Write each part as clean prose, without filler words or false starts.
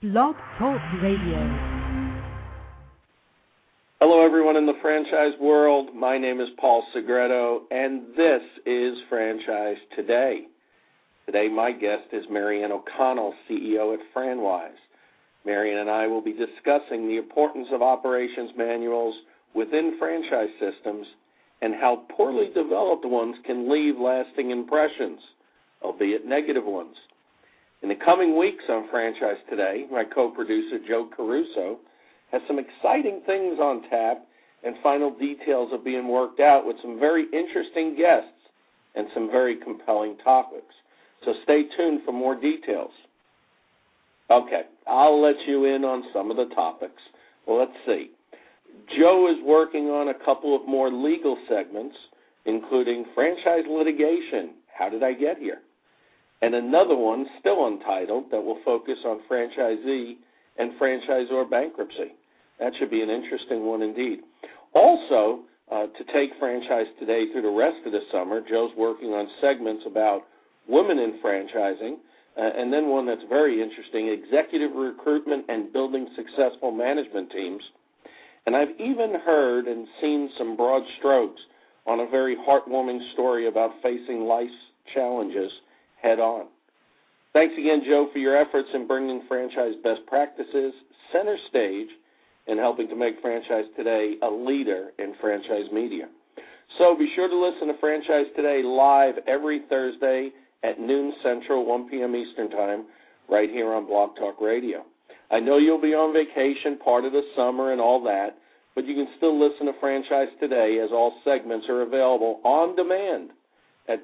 Blog Talk Radio. Hello, everyone in the franchise world. My name is Paul Segreto, and this is Franchise Today. Today, my guest is Marianne O'Connell, CEO at FranWise. Marianne and I will be discussing the importance of operations manuals within franchise systems and how poorly developed ones can leave lasting impressions, albeit negative ones. In the coming weeks on Franchise Today, my co-producer Joe Caruso has some exciting things on tap, and final details are being worked out with some very interesting guests and some very compelling topics. So stay tuned for more details. Okay, I'll let you in on some of the topics. Well, let's see. Joe is working on a couple of more legal segments, including franchise litigation, how did I get here? And another one, still untitled, that will focus on franchisee and franchisor bankruptcy. That should be an interesting one indeed. Also, to take Franchise Today through the rest of the summer, Joe's working on segments about women in franchising, and then one that's very interesting, executive recruitment and building successful management teams. And I've even heard and seen some broad strokes on a very heartwarming story about facing life's challenges head on. Thanks again, Joe, for your efforts in bringing franchise best practices center stage and helping to make Franchise Today a leader in franchise media. So be sure to listen to Franchise Today live every Thursday at noon Central, 1 p.m. Eastern Time, right here on Blog Talk Radio. I know you'll be on vacation part of the summer and all that, but you can still listen to Franchise Today as all segments are available on demand at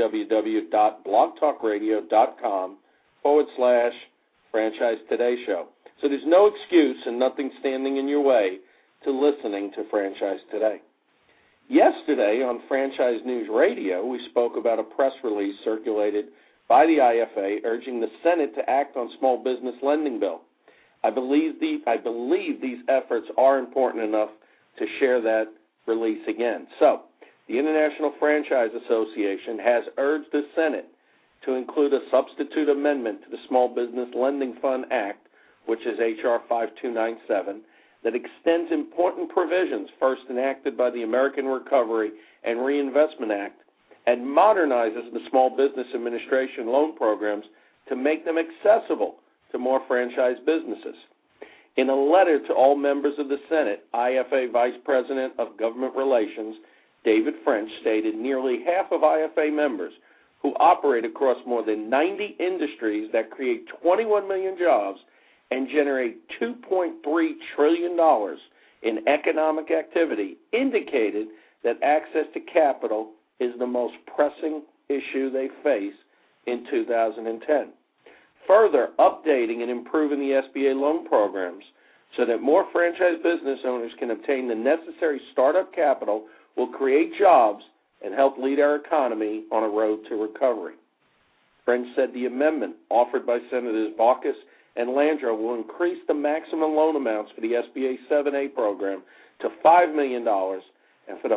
www.blogtalkradio.com/Franchise Today Show. So there's no excuse and nothing standing in your way to listening to Franchise Today. Yesterday on Franchise News Radio, we spoke about a press release circulated by the IFA urging the Senate to act on small business lending bill. I believe these efforts are important enough to share that release again. So, the International Franchise Association has urged the Senate to include a substitute amendment to the Small Business Lending Fund Act, which is H.R. 5297, that extends important provisions first enacted by the American Recovery and Reinvestment Act and modernizes the Small Business Administration loan programs to make them accessible to more franchise businesses. In a letter to all members of the Senate, IFA Vice President of Government Relations David French stated nearly half of IFA members who operate across more than 90 industries that create 21 million jobs and generate $2.3 trillion in economic activity indicated that access to capital is the most pressing issue they face in 2010. Further updating and improving the SBA loan programs so that more franchise business owners can obtain the necessary startup capital will create jobs and help lead our economy on a road to recovery. French said the amendment offered by Senators Baucus and Landrieu will increase the maximum loan amounts for the SBA 7A program to $5 million and for the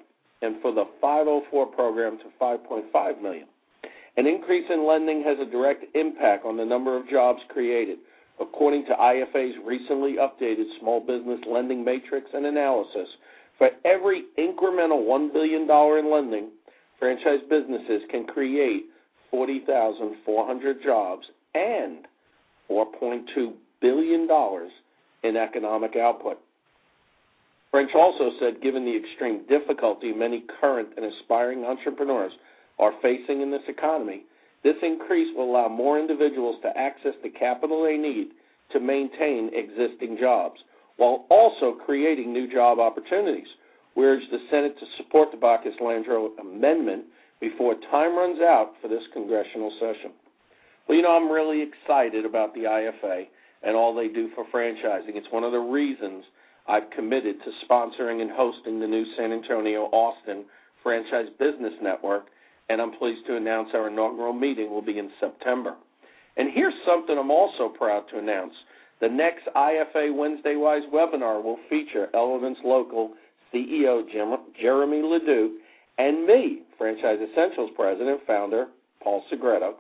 504 program to $5.5 million. An increase in lending has a direct impact on the number of jobs created. According to IFA's recently updated small business lending matrix and analysis, for every incremental $1 billion in lending, franchise businesses can create 40,400 jobs and $4.2 billion in economic output. French also said given the extreme difficulty many current and aspiring entrepreneurs are facing in this economy, this increase will allow more individuals to access the capital they need to maintain existing jobs, while also creating new job opportunities. We urge the Senate to support the Baucus-Landrieu amendment before time runs out for this congressional session. Well, I'm really excited about the IFA and all they do for franchising. It's one of the reasons I've committed to sponsoring and hosting the new San Antonio-Austin Franchise Business Network, and I'm pleased to announce our inaugural meeting will be in September. And here's something I'm also proud to announce. The next IFA Wednesday Wise webinar will feature Elevance Local CEO Jeremy Leduc and me, Franchise Essentials President, founder Paul Segreto,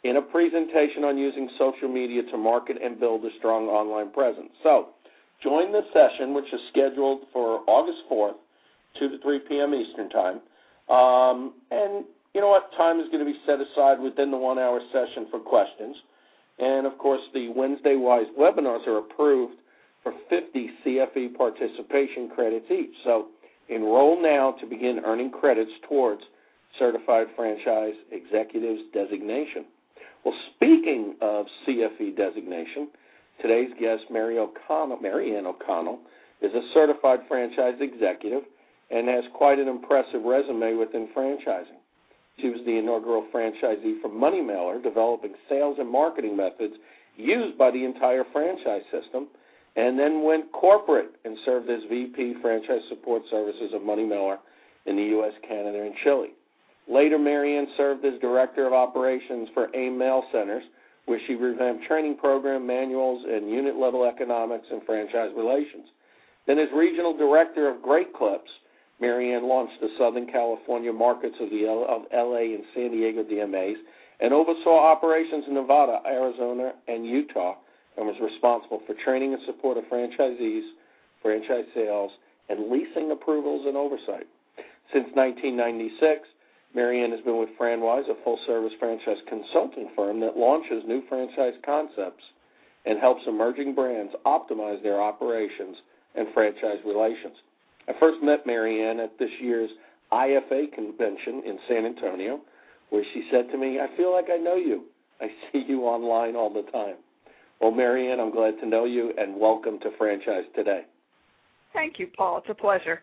in a presentation on using social media to market and build a strong online presence. So join the session, which is scheduled for August 4th, 2 to 3 p.m. Eastern Time. And you know what? Time is going to be set aside within the 1-hour session for questions. And, of course, the Wednesday Wise webinars are approved for 50 CFE participation credits each. So enroll now to begin earning credits towards Certified Franchise Executives designation. Well, speaking of CFE designation, today's guest, Marianne O'Connell, is a certified franchise executive and has quite an impressive resume within franchising. She was the inaugural franchisee for Money Mailer, developing sales and marketing methods used by the entire franchise system, and then went corporate and served as VP Franchise Support Services of Money Mailer in the U.S., Canada, and Chile. Later, Marianne served as Director of Operations for AIM Mail Centers, where she revamped training program manuals and unit-level economics and franchise relations. Then as Regional Director of Great Clips, Marianne launched the Southern California markets of L.A. and San Diego DMAs and oversaw operations in Nevada, Arizona, and Utah, and was responsible for training and support of franchisees, franchise sales, and leasing approvals and oversight. Since 1996, Marianne has been with FranWise, a full-service franchise consulting firm that launches new franchise concepts and helps emerging brands optimize their operations and franchise relations. I first met Marianne at this year's IFA convention in San Antonio, where she said to me, "I feel like I know you. I see you online all the time." Well, Marianne, I'm glad to know you, and welcome to Franchise Today. Thank you, Paul. It's a pleasure.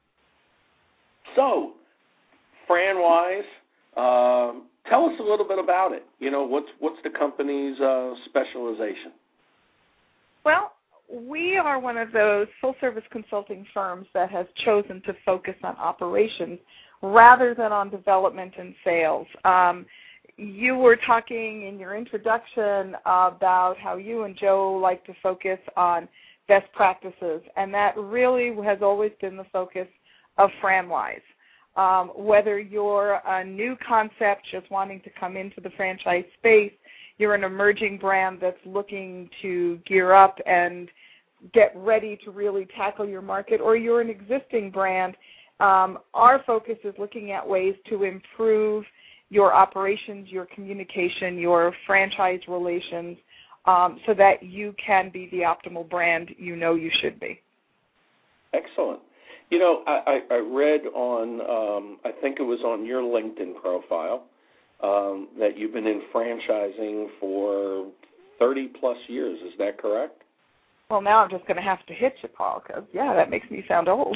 So, FranWise, tell us a little bit about it. You know, what's the company's specialization? Well, we are one of those full-service consulting firms that has chosen to focus on operations rather than on development and sales. You were talking in your introduction about how you and Joe like to focus on best practices, and that really has always been the focus of FranWise. Whether you're a new concept just wanting to come into the franchise space, you're an emerging brand that's looking to gear up and get ready to really tackle your market, or you're an existing brand, our focus is looking at ways to improve your operations, your communication, your franchise relations, so that you can be the optimal brand you know you should be. Excellent. You know, I read on, I think it was on your LinkedIn profile, that you've been in franchising for 30-plus years. Is that correct? Well, now I'm just going to have to hit you, Paul, because, yeah, that makes me sound old.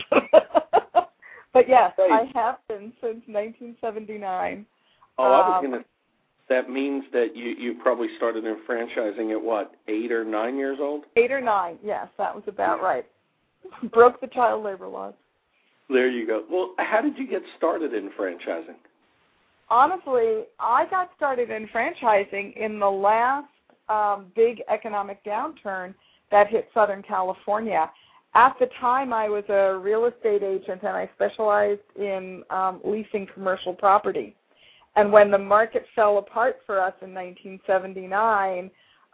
But, yes, I have been since 1979. Oh, I was going to – that means that you probably started in franchising at, what, 8 or 9 years old? 8 or 9, yes, that was about right. Broke the child labor laws. There you go. Well, how did you get started in franchising? Honestly, I got started in franchising in the last big economic downturn that hit Southern California. At the time, I was a real estate agent, and I specialized in leasing commercial property. And when the market fell apart for us in 1979,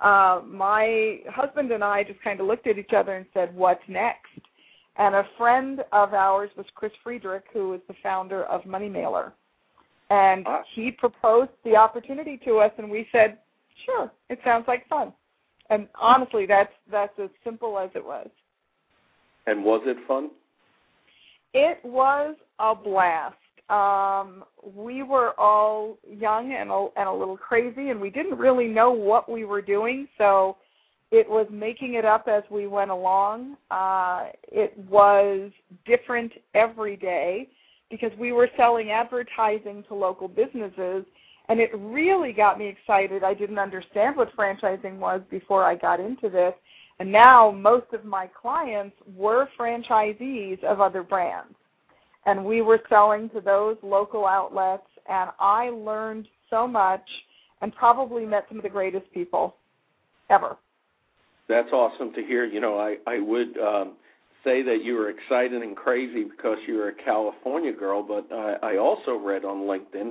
my husband and I just kind of looked at each other and said, "What's next?" And a friend of ours was Chris Friedrich, who was the founder of Money Mailer. And he proposed the opportunity to us, and we said, "Sure, it sounds like fun." And honestly, that's as simple as it was. And was it fun? It was a blast. We were all young and a little crazy, and we didn't really know what we were doing, so it was making it up as we went along. It was different every day because we were selling advertising to local businesses, and it really got me excited. I didn't understand what franchising was before I got into this, and now most of my clients were franchisees of other brands. And we were selling to those local outlets, and I learned so much and probably met some of the greatest people ever. That's awesome to hear. You know, I would say that you were excited and crazy because you were a California girl, but I also read on LinkedIn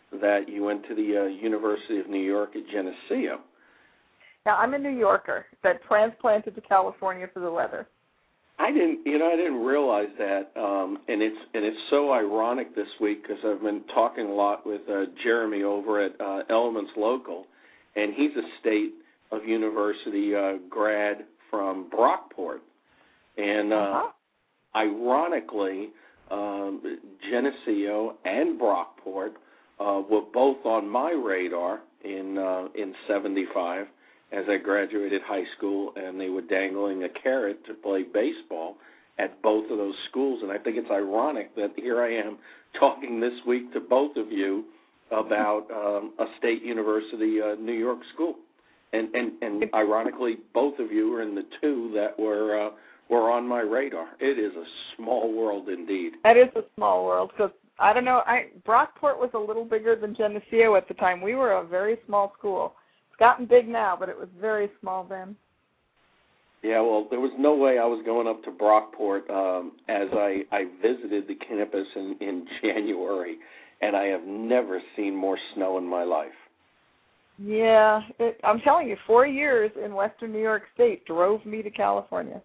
that you went to the University of New York at Geneseo. Now, I'm a New Yorker that transplanted to California for the weather. I didn't realize that, and it's so ironic this week because I've been talking a lot with Jeremy over at Elements Local, and he's a State of University grad from Brockport, and ironically, Geneseo and Brockport were both on my radar in '75 as I graduated high school, and they were dangling a carrot to play baseball at both of those schools. And I think it's ironic that here I am talking this week to both of you about a State University New York school. And ironically, both of you are in the two that were on my radar. It is a small world indeed. That is a small world because, I don't know, Brockport was a little bigger than Geneseo at the time. We were a very small school. It's gotten big now, but it was very small then. Yeah, well, there was no way I was going up to Brockport as I visited the campus in January, and I have never seen more snow in my life. Yeah, I'm telling you, 4 years in Western New York State drove me to California.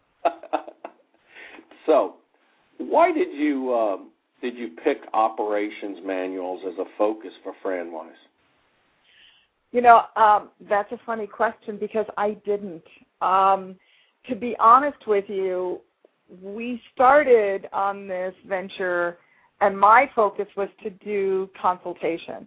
So, why did you pick operations manuals as a focus for FranWise? You know, that's a funny question because I didn't. To be honest with you, we started on this venture, and my focus was to do consultation.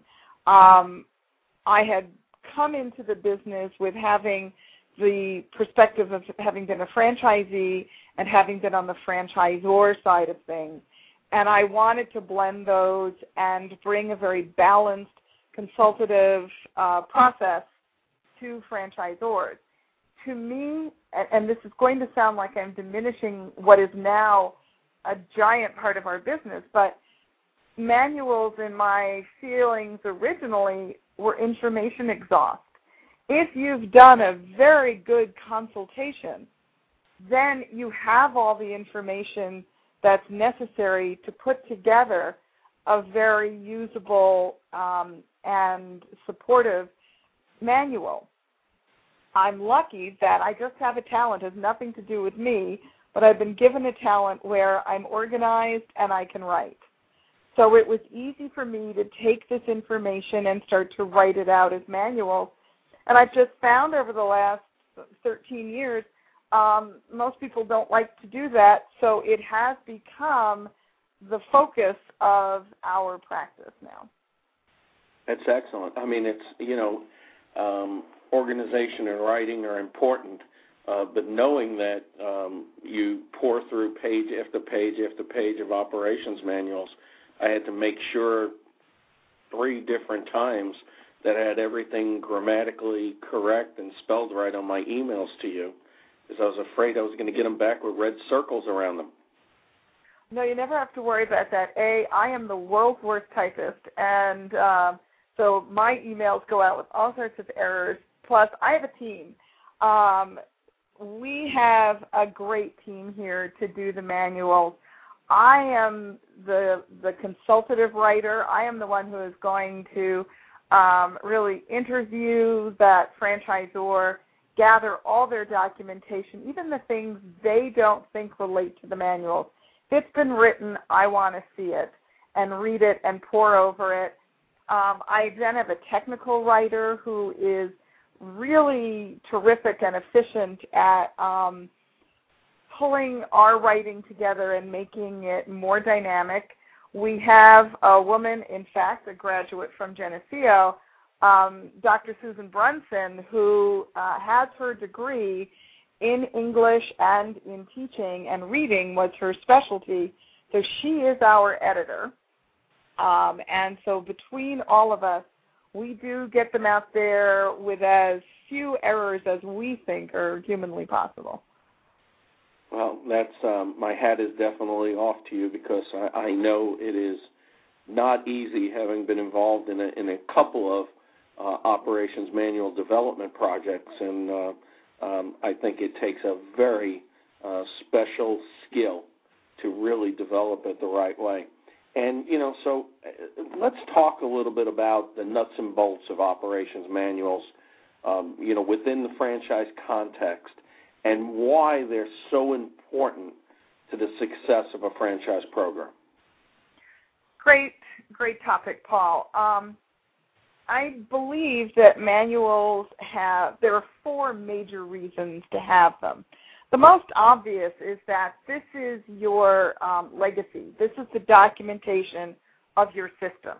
I had come into the business with having the perspective of having been a franchisee and having been on the franchisor side of things. And I wanted to blend those and bring a very balanced, consultative process to franchisors. To me, and this is going to sound like I'm diminishing what is now a giant part of our business, but manuals, in my feelings originally, were information exhaust. If you've done a very good consultation, then you have all the information that's necessary to put together a very usable and supportive manual. I'm lucky that I just have a talent. It has nothing to do with me, but I've been given a talent where I'm organized and I can write. So it was easy for me to take this information and start to write it out as manuals. And I've just found over the last 13 years, most people don't like to do that, so it has become the focus of our practice now. That's excellent. I mean, it's, organization and writing are important, but knowing that you pour through page after page after page of operations manuals, I had to make sure 3 different times that I had everything grammatically correct and spelled right on my emails to you, because I was afraid I was going to get them back with red circles around them. No, you never have to worry about that. I am the world's worst typist, and so my emails go out with all sorts of errors. Plus, I have a team. We have a great team here to do the manuals. I am the consultative writer. I am the one who is going to really interview that franchisor, gather all their documentation, even the things they don't think relate to the manuals. If it's been written, I want to see it and read it and pore over it. I then have a technical writer who is really terrific and efficient at pulling our writing together and making it more dynamic. We have a woman, in fact, a graduate from Geneseo, Dr. Susan Brunson, who has her degree in English and in teaching, and reading was her specialty. So she is our editor. And so between all of us, we do get them out there with as few errors as we think are humanly possible. Well, that's my hat is definitely off to you, because I know it is not easy, having been involved in a couple of operations manual development projects, and I think it takes a very special skill to really develop it the right way. And, so let's talk a little bit about the nuts and bolts of operations manuals, within the franchise context and why they're so important to the success of a franchise program. Great topic, Paul. I believe that manuals there are four major reasons to have them. The most obvious is that this is your legacy. This is the documentation of your system.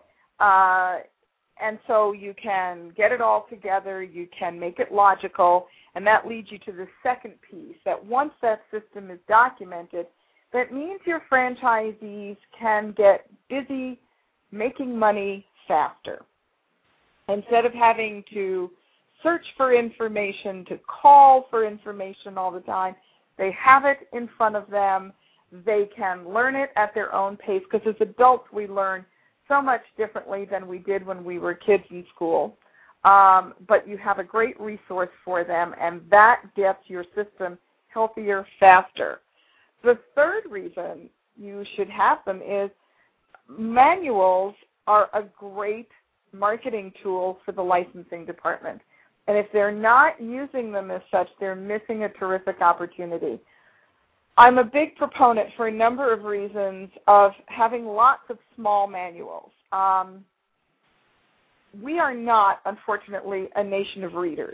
And so you can get it all together, you can make it logical, and that leads you to the second piece, that once that system is documented, that means your franchisees can get busy making money faster. Instead of having to search for information, to call for information all the time, they have it in front of them. They can learn it at their own pace, because as adults we learn so much differently than we did when we were kids in school. But you have a great resource for them, and that gets your system healthier faster. The third reason you should have them is manuals are a great marketing tool for the licensing department. And if they're not using them as such, they're missing a terrific opportunity. I'm a big proponent, for a number of reasons, of having lots of small manuals. We are not, unfortunately, a nation of readers.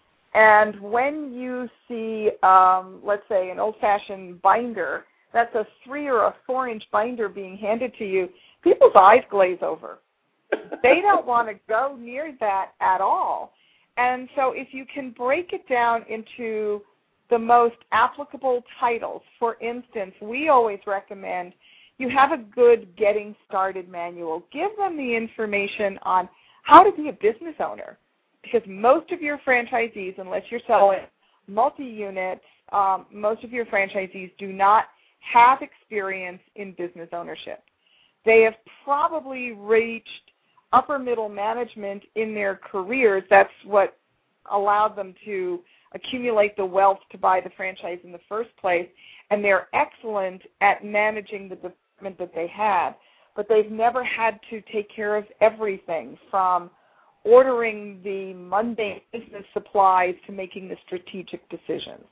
And when you see, let's say, an old-fashioned binder, that's a 3 or a 4-inch binder being handed to you, people's eyes glaze over. They don't want to go near that at all. And so if you can break it down into the most applicable titles, for instance, we always recommend you have a good getting started manual. Give them the information on how to be a business owner, because most of your franchisees, unless you're selling multi-units, most of your franchisees do not have experience in business ownership. They have probably reached upper middle management in their careers. That's what allowed them to accumulate the wealth to buy the franchise in the first place, and they're excellent at managing the department that they have, but they've never had to take care of everything, from ordering the mundane business supplies to making the strategic decisions.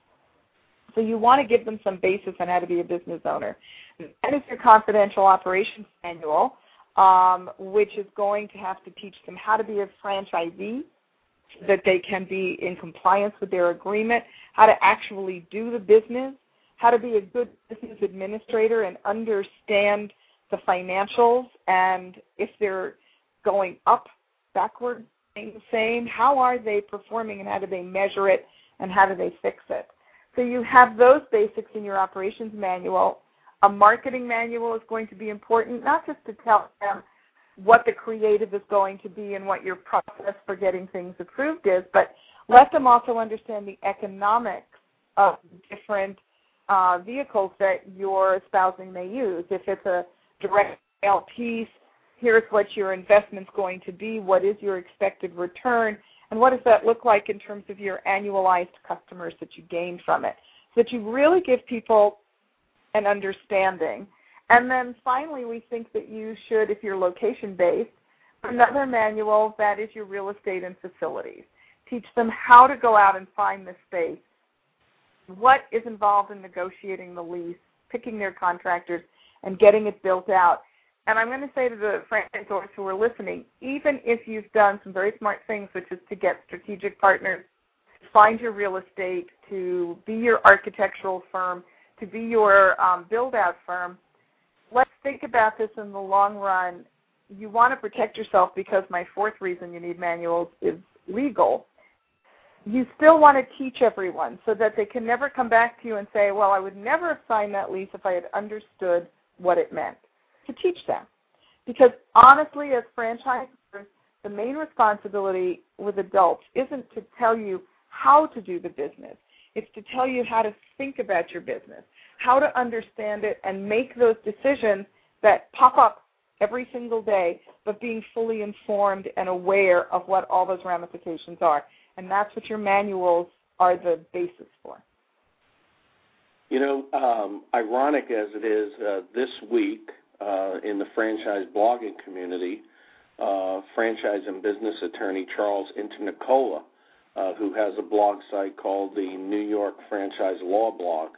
So you want to give them some basis on how to be a business owner. That is your confidential operations manual, which is going to have to teach them how to be a franchisee, so that they can be in compliance with their agreement, how to actually do the business, how to be a good business administrator and understand the financials, and if they're going up, backward, staying the same, how are they performing and how do they measure it and how do they fix it. So you have those basics in your operations manual. A marketing manual is going to be important, not just to tell them what the creative is going to be and what your process for getting things approved is, but let them also understand the economics of different vehicles that your espousing may use. If it's a direct sale piece, here's what your investment's going to be, what is your expected return, and what does that look like in terms of your annualized customers that you gain from it, so that you really give people an understanding. And then finally, we think that you should, if you're location-based, another manual that is your real estate and facilities. Teach them how to go out and find the space, what is involved in negotiating the lease, picking their contractors, and getting it built out. And I'm going to say to the franchisors who are listening, even if you've done some very smart things, which is to get strategic partners, to find your real estate, to be your architectural firm, to be your build-out firm, let's think about this in the long run. You want to protect yourself, because my fourth reason you need manuals is legal. You still want to teach everyone so that they can never come back to you and say, well, I would never have signed that lease if I had understood what it meant. To teach them. Because honestly, as franchisors, the main responsibility with adults isn't to tell you how to do the business. It's to tell you how to think about your business, how to understand it, and make those decisions that pop up every single day, but being fully informed and aware of what all those ramifications are. And that's what your manuals are the basis for. Ironic as it is, this week, in the franchise blogging community, franchise and business attorney Charles Internicola, who has a blog site called the New York Franchise Law Blog,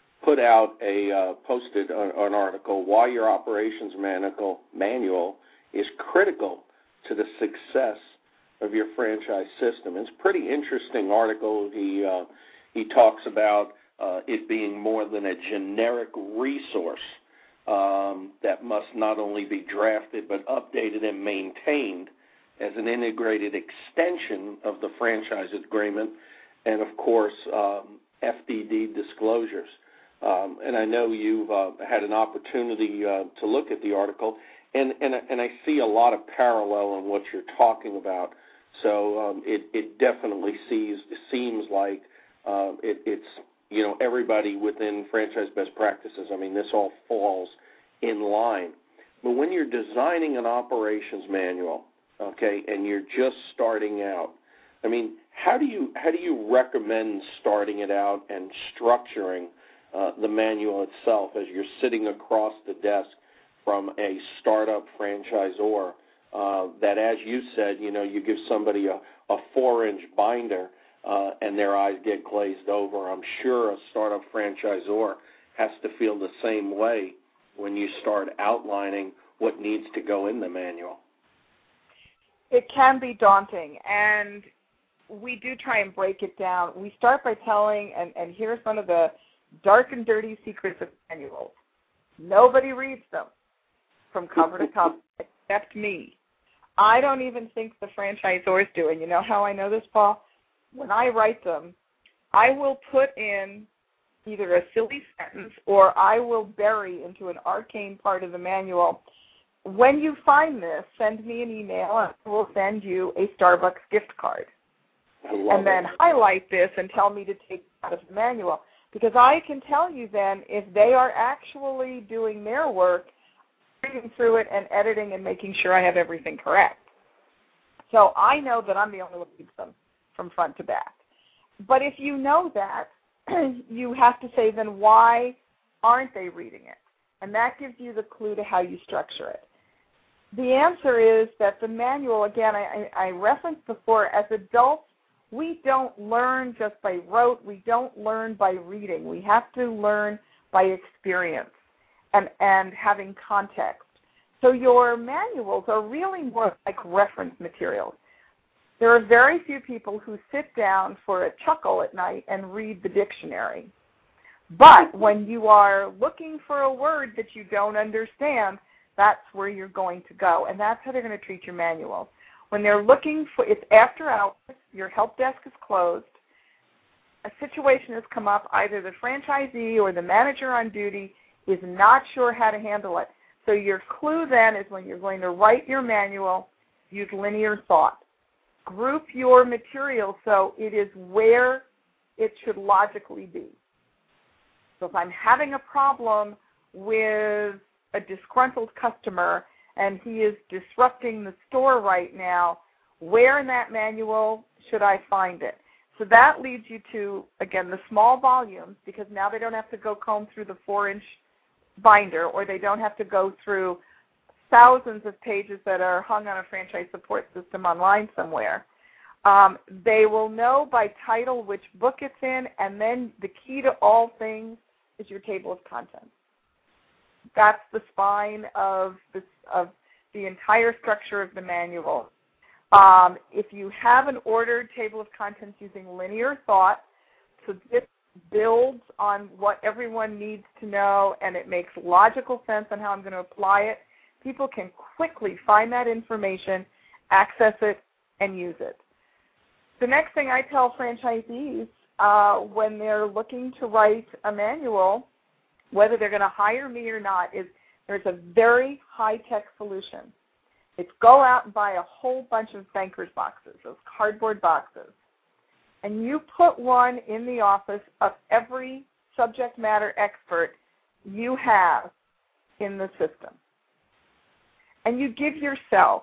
posted an article, Why Your Operations Manual is Critical to the Success of Your Franchise System. It's a pretty interesting article. He talks about it being more than a generic resource that must not only be drafted but updated and maintained as an integrated extension of the franchise agreement and, of course, FDD disclosures. And I know you've had an opportunity to look at the article, and I see a lot of parallel in what you're talking about. So it definitely seems like it's everybody within franchise best practices. I mean, this all falls in line. But when you're designing an operations manual, okay, and you're just starting out, I mean, how do you recommend starting it out and structuring the manual itself as you're sitting across the desk from a startup franchisor that, as you said, you give somebody a 4-inch binder and their eyes get glazed over. I'm sure a startup franchisor has to feel the same way when you start outlining what needs to go in the manual. It can be daunting, and we do try and break it down. We start by telling, and here's one of the dark and dirty secrets of manuals. Nobody reads them from cover to cover except me. I don't even think the franchisors do. And you know how I know this, Paul? When I write them, I will put in either a silly sentence or I will bury into an arcane part of the manual. When you find this, send me an email and I will send you a Starbucks gift card. And then highlight this and tell me to take it out of the manual. Because I can tell you then if they are actually doing their work, reading through it and editing and making sure I have everything correct. So I know that I'm the only one who reads them from front to back. But if you know that, you have to say, then why aren't they reading it? And that gives you the clue to how you structure it. The answer is that the manual, again, I referenced before, as adults, we don't learn just by rote. We don't learn by reading. We have to learn by experience and having context. So your manuals are really more like reference materials. There are very few people who sit down for a chuckle at night and read the dictionary. But when you are looking for a word that you don't understand, that's where you're going to go. And that's how they're going to treat your manual. When they're looking for, it's after hours, your help desk is closed, a situation has come up, either the franchisee or the manager on duty is not sure how to handle it. So your clue then is when you're going to write your manual, use linear thought. Group your material so it is where it should logically be. So if I'm having a problem with a disgruntled customer and he is disrupting the store right now, where in that manual should I find it? So that leads you to, again, the small volumes, because now they don't have to go comb through the 4-inch binder, or they don't have to go through thousands of pages that are hung on a franchise support system online somewhere. They will know by title which book it's in, and then the key to all things is your table of contents. That's the spine of the entire structure of the manual. If you have an ordered table of contents using linear thought, so this builds on what everyone needs to know, and it makes logical sense on how I'm going to apply it, people can quickly find that information, access it, and use it. The next thing I tell franchisees when they're looking to write a manual, whether they're going to hire me or not, is there's a very high-tech solution. It's go out and buy a whole bunch of banker's boxes, those cardboard boxes, and you put one in the office of every subject matter expert you have in the system. And you give yourself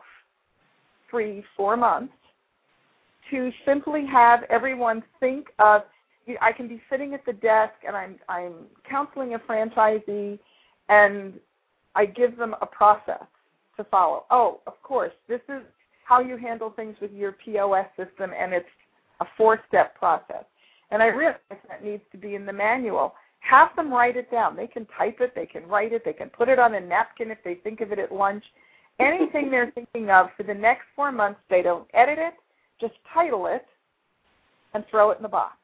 3-4 months to simply have everyone think of, I can be sitting at the desk and I'm counseling a franchisee, and I give them a process to follow. Oh, of course, this is how you handle things with your POS system, and it's a 4-step process. And I realize that needs to be in the manual. Have them write it down. They can type it, they can write it, they can put it on a napkin if they think of it at lunch. Anything they're thinking of for the next 4 months, they don't edit it, just title it and throw it in the box.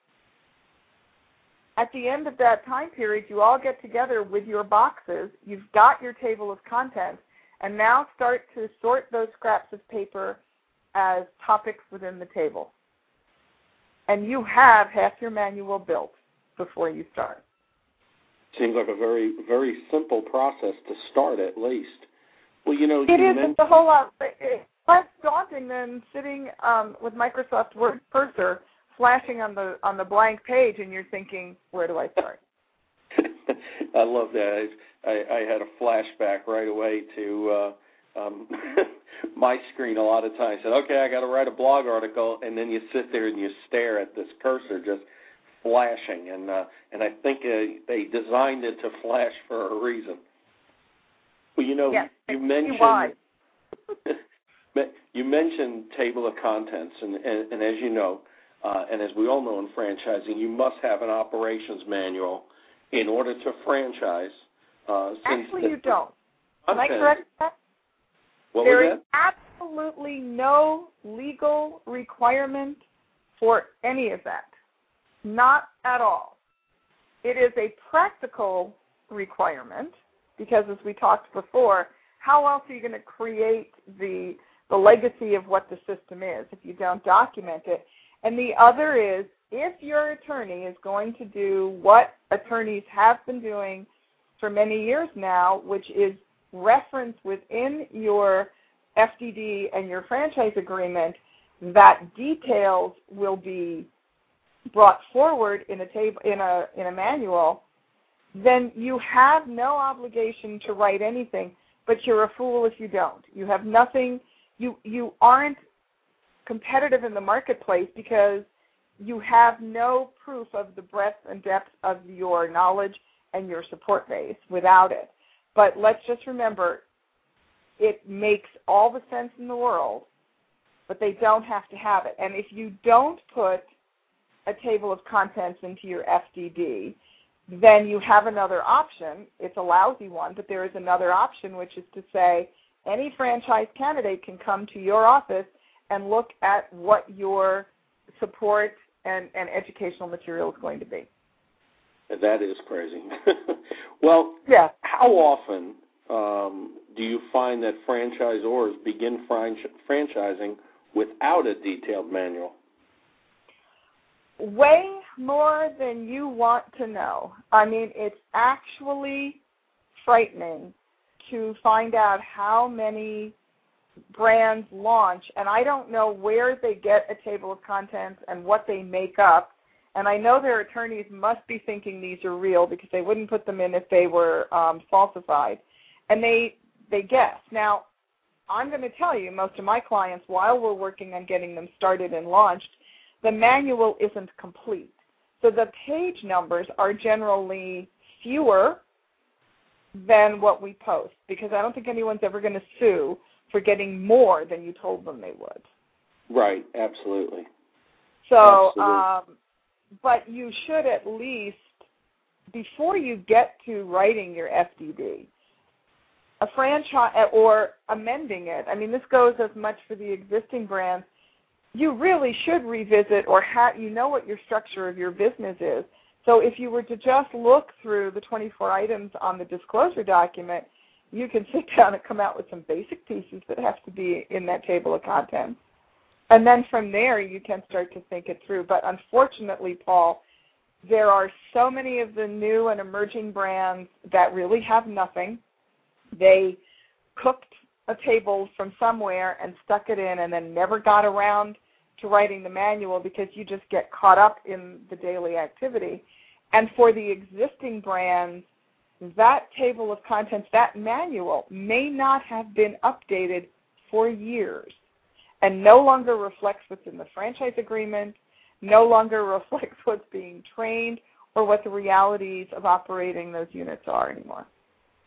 At the end of that time period, you all get together with your boxes. You've got your table of contents, and now start to sort those scraps of paper as topics within the table. And you have half your manual built before you start. Seems like a very, very simple process to start, at least. Well, it is. It's a whole lot. It's less daunting than sitting with Microsoft Word cursor flashing on the blank page, and you're thinking, where do I start? I love that. I had a flashback right away to my screen a lot of times. Said, okay, I got to write a blog article, and then you sit there and you stare at this cursor just flashing, and I think they designed it to flash for a reason. Well, yes, you mentioned table of contents, and as you know, and as we all know in franchising, you must have an operations manual in order to franchise. Actually, you don't. Am I Okay. correct? There is absolutely no legal requirement for any of that. Not at all. It is a practical requirement because, as we talked before, how else are you going to create the legacy of what the system is if you don't document it? And the other is, if your attorney is going to do what attorneys have been doing for many years now, which is reference within your FDD and your franchise agreement that details will be brought forward in a manual, then you have no obligation to write anything, but you're a fool if you don't. You have nothing, you aren't competitive in the marketplace because you have no proof of the breadth and depth of your knowledge and your support base without it. But let's just remember, it makes all the sense in the world, but they don't have to have it. And if you don't put a table of contents into your FDD, then you have another option. It's a lousy one, but there is another option, which is to say any franchise candidate can come to your office and look at what your support and educational material is going to be. That is crazy. Well, yeah. How often do you find that franchisors begin franchising without a detailed manual? Way more than you want to know. I mean, it's actually frightening to find out how many brands launch, and I don't know where they get a table of contents and what they make up. And I know their attorneys must be thinking these are real because they wouldn't put them in if they were falsified. And they guess. Now, I'm going to tell you, most of my clients, while we're working on getting them started and launched, the manual isn't complete. So the page numbers are generally fewer than what we post because I don't think anyone's ever going to sue for getting more than you told them they would. Right, absolutely. So, absolutely. But you should at least, before you get to writing your FDD, a franchise or amending it, I mean, this goes as much for the existing brands, you really should revisit or you know what your structure of your business is. So if you were to just look through the 24 items on the disclosure document, you can sit down and come out with some basic pieces that have to be in that table of contents. And then from there, you can start to think it through. But unfortunately, Paul, there are so many of the new and emerging brands that really have nothing. They cooked a table from somewhere and stuck it in and then never got around to writing the manual because you just get caught up in the daily activity. And for the existing brands, that table of contents, that manual may not have been updated for years and no longer reflects what's in the franchise agreement, no longer reflects what's being trained or what the realities of operating those units are anymore.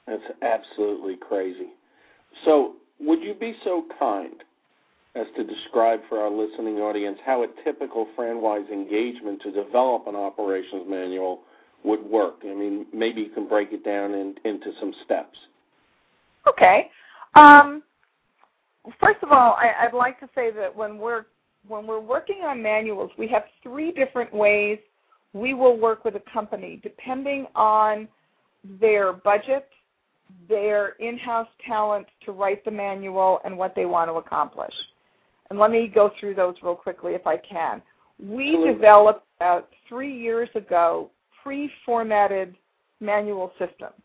That's absolutely crazy. So would you be so kind as to describe for our listening audience how a typical FranWise engagement to develop an operations manual would work? I mean, maybe you can break it down into some steps. Okay. First of all, I'd like to say that when we're working on manuals, we have 3 different ways we will work with a company depending on their budget, their in-house talent to write the manual, and what they want to accomplish. And let me go through those real quickly if I can. We developed about 3 years ago pre-formatted manual systems.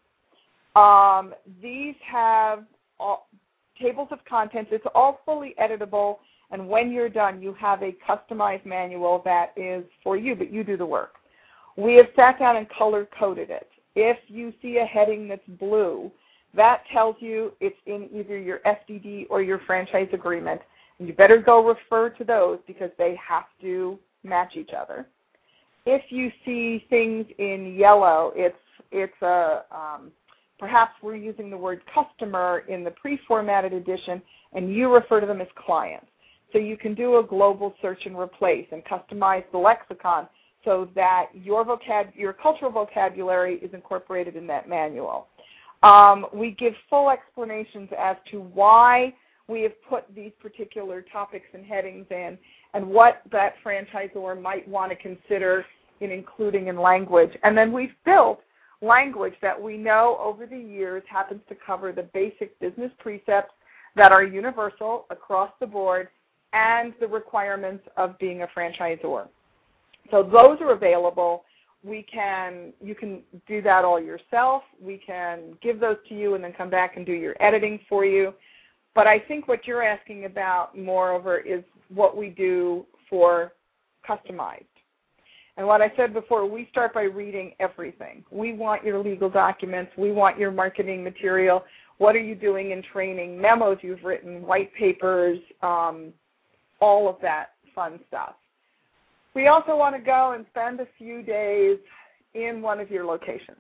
These have tables of contents. It's all fully editable, and when you're done, you have a customized manual that is for you, but you do the work. We have sat down and color-coded it. If you see a heading that's blue, that tells you it's in either your FDD or your franchise agreement. And you better go refer to those because they have to match each other. If you see things in yellow, it's a perhaps we're using the word customer in the pre-formatted edition, and you refer to them as clients. So you can do a global search and replace and customize the lexicon so that your cultural vocabulary is incorporated in that manual. We give full explanations as to why we have put these particular topics and headings in and what that franchisor might want to consider in including in language. And then we've built language that we know over the years happens to cover the basic business precepts that are universal across the board and the requirements of being a franchisor. So those are available. You can do that all yourself. We can give those to you and then come back and do your editing for you. But I think what you're asking about, moreover, is what we do for customized. And what I said before, we start by reading everything. We want your legal documents. We want your marketing material. What are you doing in training, memos you've written, white papers, all of that fun stuff. We also want to go and spend a few days in one of your locations.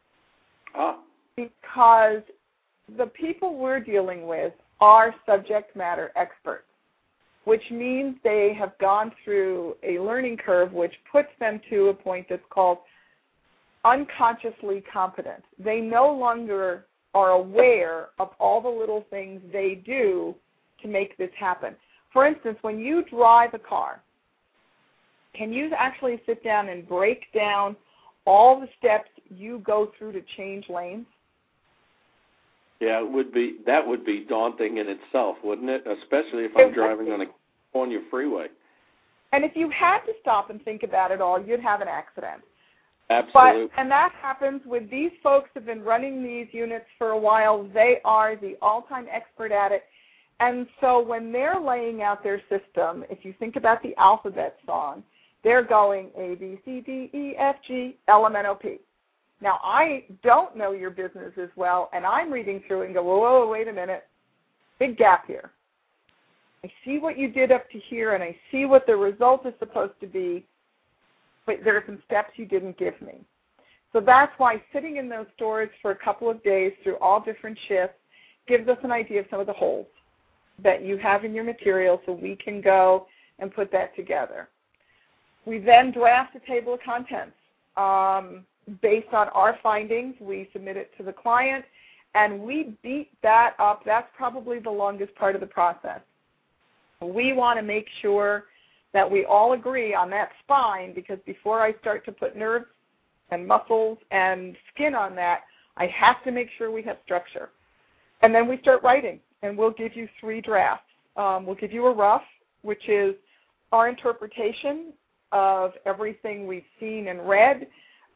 Because the people we're dealing with are subject matter experts, which means they have gone through a learning curve which puts them to a point that's called unconsciously competent. They no longer are aware of all the little things they do to make this happen. For instance, when you drive a car, can you actually sit down and break down all the steps you go through to change lanes? Yeah, that would be daunting in itself, wouldn't it? Especially if I'm driving on your freeway. And if you had to stop and think about it all, you'd have an accident. Absolutely. And that happens with these folks who have been running these units for a while. They are the all-time expert at it. And so when they're laying out their system, if you think about the alphabet song, they're going A, B, C, D, E, F, G, L, M, N, O, P. Now, I don't know your business as well, and I'm reading through it and go, whoa, wait a minute, big gap here. I see what you did up to here, and I see what the result is supposed to be, but there are some steps you didn't give me. So that's why sitting in those stores for a couple of days through all different shifts gives us an idea of some of the holes that you have in your material so we can go and put that together. We then draft a table of contents. Based on our findings, we submit it to the client, and we beat that up. That's probably the longest part of the process. We want to make sure that we all agree on that spine, because before I start to put nerves and muscles and skin on that, I have to make sure we have structure. And then we start writing, and we'll give you 3 drafts. We'll give you a rough, which is our interpretation of everything we've seen and read.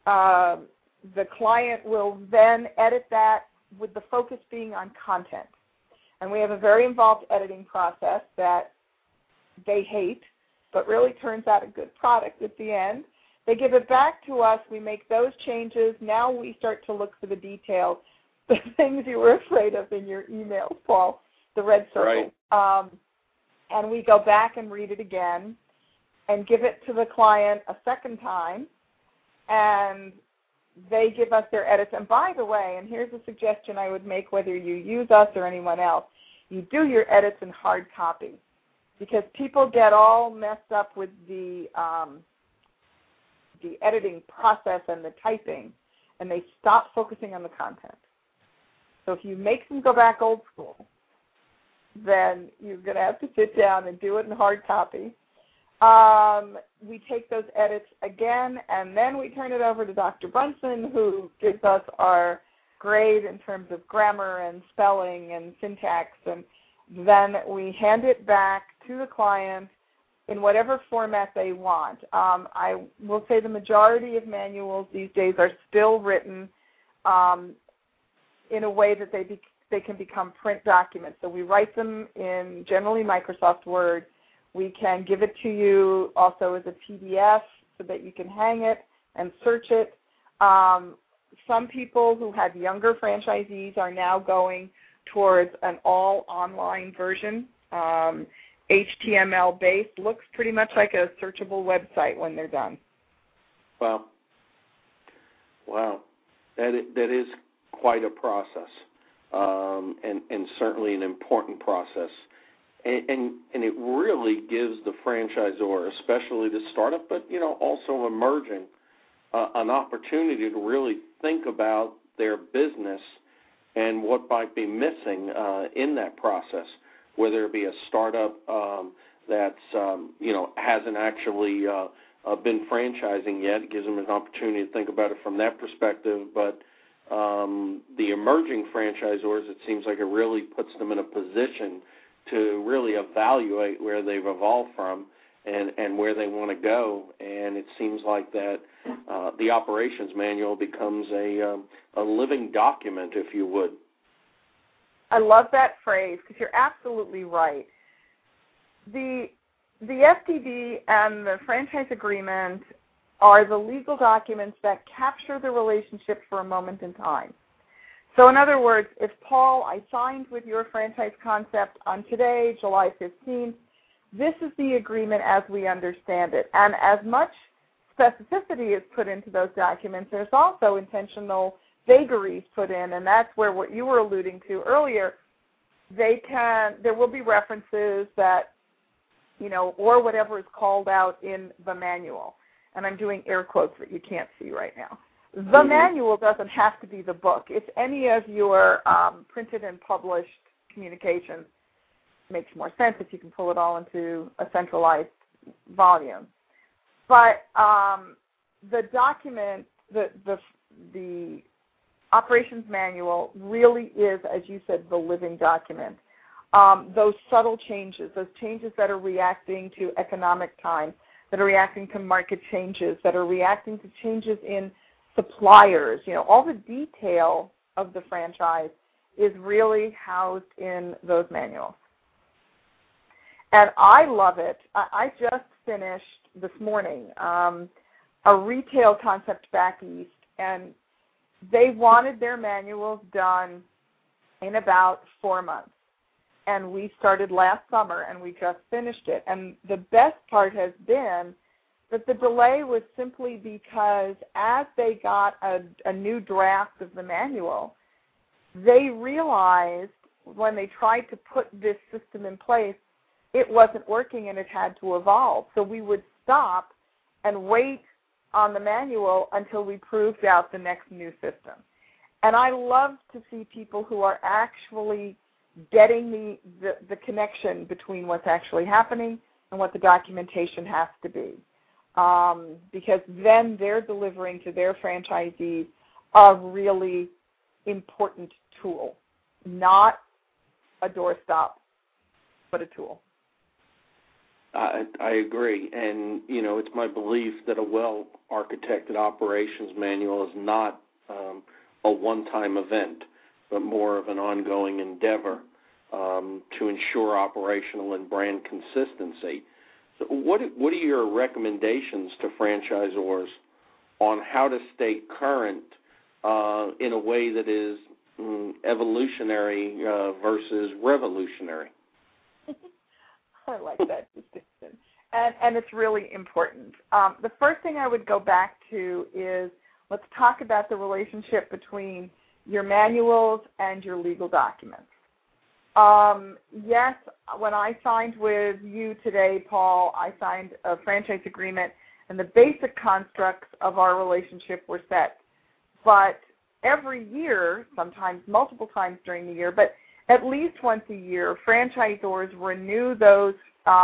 The client will then edit that with the focus being on content. And we have a very involved editing process that they hate, but really turns out a good product at the end. They give it back to us. We make those changes. Now we start to look for the details, the things you were afraid of in your emails, Paul, the red circle. Right. And we go back and read it again and give it to the client a second time. And they give us their edits. And by the way, and here's a suggestion I would make, whether you use us or anyone else, you do your edits in hard copy, because people get all messed up with the editing process and the typing, and they stop focusing on the content. So if you make them go back old school, then you're going to have to sit down and do it in hard copy. We take those edits again, and then we turn it over to Dr. Brunson, who gives us our grade in terms of grammar and spelling and syntax, and then we hand it back to the client in whatever format they want. I will say the majority of manuals these days are still written in a way that they can become print documents. So we write them in generally Microsoft Word. We can give it to you also as a PDF so that you can hang it and search it. Some people who had younger franchisees are now going towards an all-online version, HTML-based, looks pretty much like a searchable website when they're done. Wow. That is quite a process, and certainly an important process. And it really gives the franchisor, especially the startup, but also emerging, an opportunity to really think about their business and what might be missing in that process, whether it be a startup that's hasn't actually been franchising yet. It gives them an opportunity to think about it from that perspective, but the emerging franchisors, it seems like it really puts them in a position to really evaluate where they've evolved from and where they want to go. And it seems like that the operations manual becomes a living document, if you would. I love that phrase, because you're absolutely right. The FDD and the franchise agreement are the legal documents that capture the relationship for a moment in time. So in other words, if, Paul, I signed with your franchise concept on today, July 15th, this is the agreement as we understand it. And as much specificity is put into those documents, there's also intentional vagaries put in, and that's where what you were alluding to earlier, there will be references that, or whatever is called out in the manual. And I'm doing air quotes that you can't see right now. The manual doesn't have to be the book. If any of your printed and published communications makes more sense if you can pull it all into a centralized volume. But the document, the operations manual really is, as you said, the living document. Those subtle changes, those changes that are reacting to economic times, that are reacting to market changes, that are reacting to changes in suppliers, all the detail of the franchise is really housed in those manuals. And I love it. I just finished this morning a retail concept back east, and they wanted their manuals done in about 4 months. And we started last summer, and we just finished it. And the best part has been that the delay was simply because as they got a new draft of the manual, they realized when they tried to put this system in place, it wasn't working and it had to evolve. So we would stop and wait on the manual until we proved out the next new system. And I love to see people who are actually getting the connection between what's actually happening and what the documentation has to be. Because then they're delivering to their franchisees a really important tool, not a doorstop, but a tool. I agree, and it's my belief that a well-architected operations manual is not a one-time event, but more of an ongoing endeavor to ensure operational and brand consistency. So what are your recommendations to franchisors on how to stay current in a way that is evolutionary versus revolutionary? I like that distinction. And it's really important. The first thing I would go back to is let's talk about the relationship between your manuals and your legal documents. Yes, when I signed with you today, Paul, I signed a franchise agreement, and the basic constructs of our relationship were set. But every year, sometimes multiple times during the year, but at least once a year, franchisors renew those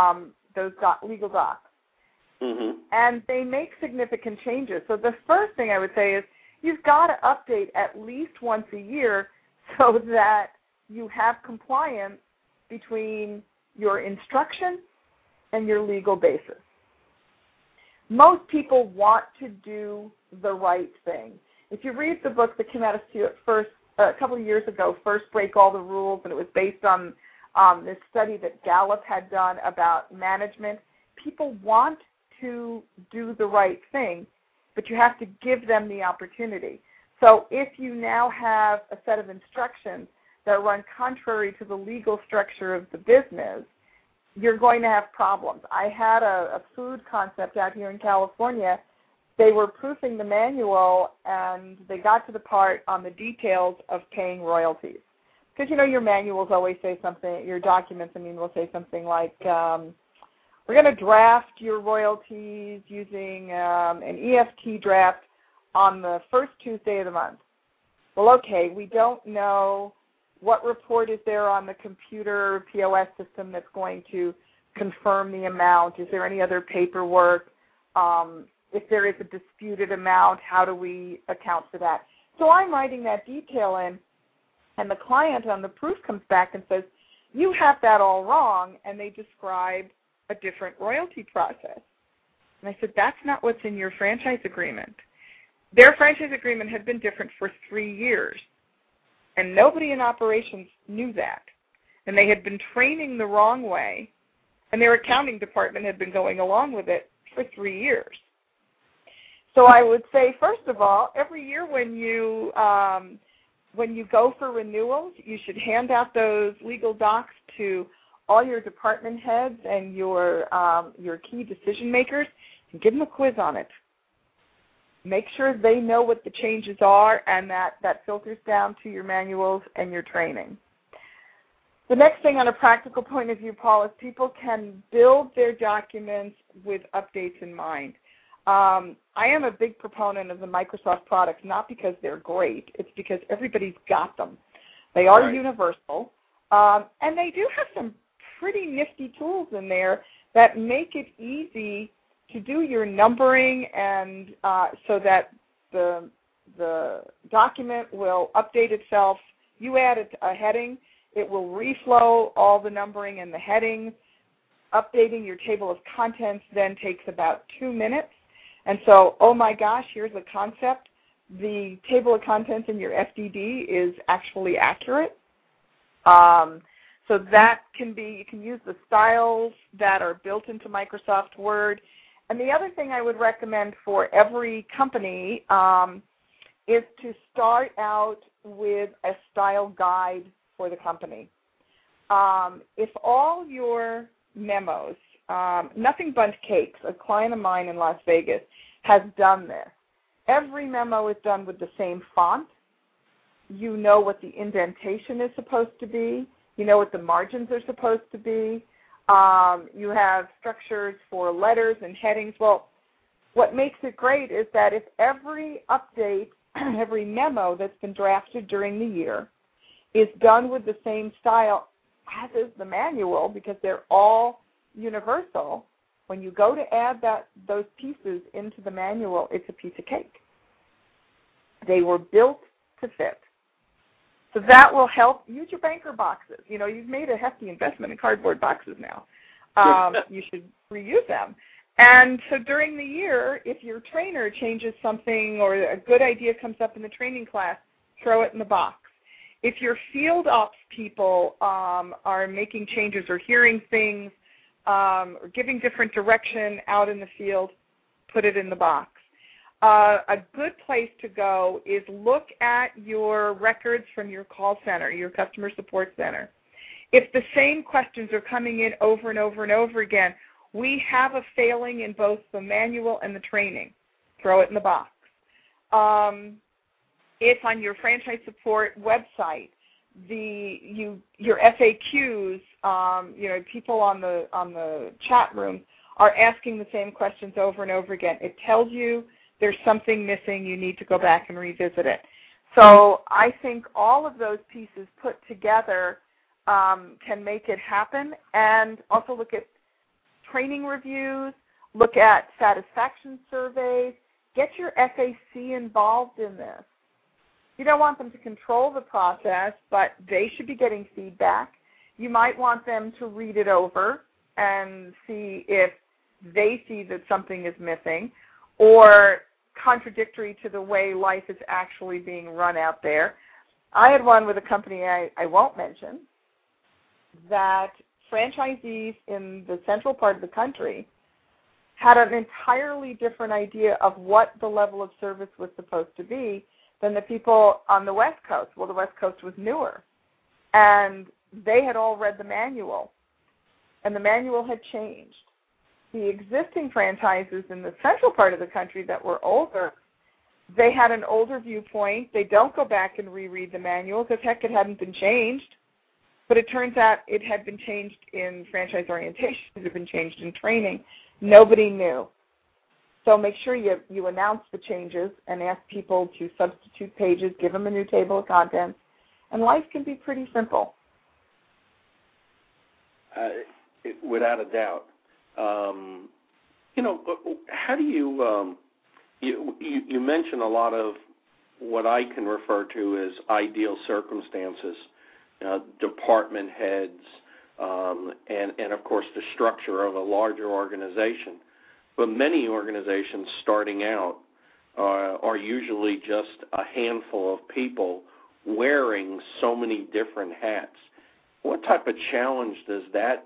legal docs. Mm-hmm. And they make significant changes. So the first thing I would say is you've got to update at least once a year so that you have compliance between your instruction and your legal basis. Most people want to do the right thing. If you read the book that came out a couple of years ago, First Break All the Rules, and it was based on this study that Gallup had done about management, people want to do the right thing, but you have to give them the opportunity. So if you now have a set of instructions that run contrary to the legal structure of the business, you're going to have problems. I had a food concept out here in California. They were proofing the manual, and they got to the part on the details of paying royalties. Because, your manuals always say something, your documents, will say something like, we're going to draft your royalties using an EFT draft on the first Tuesday of the month. Well, okay, we don't know what report is there on the computer POS system that's going to confirm the amount. Is there any other paperwork? If there is a disputed amount, how do we account for that? So I'm writing that detail in, and the client on the proof comes back and says, you have that all wrong, and they describe a different royalty process. And I said, that's not what's in your franchise agreement. Their franchise agreement had been different for 3 years, and nobody in operations knew that. And they had been training the wrong way, and their accounting department had been going along with it for 3 years. So I would say, first of all, every year when you go for renewals, you should hand out those legal docs to all your department heads and your key decision makers and give them a quiz on it. Make sure they know what the changes are, and that filters down to your manuals and your training. The next thing on a practical point of view, Paul, is people can build their documents with updates in mind. I am a big proponent of the Microsoft products, not because they're great. It's because everybody's got them. They are universal, and they do have some pretty nifty tools in there that make it easy to do your numbering, and so that the document will update itself. You add a heading, it will reflow all the numbering and the headings. Updating your table of contents then takes about 2 minutes. And so, oh my gosh, here's a concept. The table of contents in your FDD is actually accurate. So that can be, you can use the styles that are built into Microsoft Word. And the other thing I would recommend for every company is to start out with a style guide for the company. If all your memos, Nothing Bundt Cakes, a client of mine in Las Vegas, has done this. Every memo is done with the same font. You know what the indentation is supposed to be. You know what the margins are supposed to be. You have structures for letters and headings. Well, what makes it great is that if every update, every memo that's been drafted during the year is done with the same style as is the manual, because they're all universal, when you go to add those pieces into the manual, it's a piece of cake. They were built to fit. So that will help. Use your banker boxes. You know, you've made a hefty investment in cardboard boxes now. You should reuse them. And so during the year, if your trainer changes something or a good idea comes up in the training class, throw it in the box. If your field ops people are making changes or hearing things or giving different direction out in the field, put it in the box. A good place to go is look at your records from your call center, your customer support center. If the same questions are coming in over and over and over again, we have a failing in both the manual and the training. Throw it in the box. If on your franchise support website, your FAQs, people on the chat room are asking the same questions over and over again. It tells you there's something missing. You need to go back and revisit it. So I think all of those pieces put together can make it happen, and also look at training reviews, look at satisfaction surveys, get your FAC involved in this. You don't want them to control the process, but they should be getting feedback. You might want them to read it over and see if they see that something is missing or contradictory to the way life is actually being run out there. I had one with a company I won't mention that franchisees in the central part of the country had an entirely different idea of what the level of service was supposed to be than the people on the West Coast. Well, the West Coast was newer, and they had all read the manual, and the manual had changed. The existing franchises in the central part of the country that were older, they had an older viewpoint. They don't go back and reread the manual because, heck, it hadn't been changed. But it turns out it had been changed in franchise orientation. It had been changed in training. Nobody knew. So make sure you announce the changes and ask people to substitute pages, give them a new table of contents, and life can be pretty simple. Without a doubt. How do you mention a lot of what I can refer to as ideal circumstances, department heads, and of course the structure of a larger organization. But many organizations starting out are usually just a handful of people wearing so many different hats. What type of challenge does that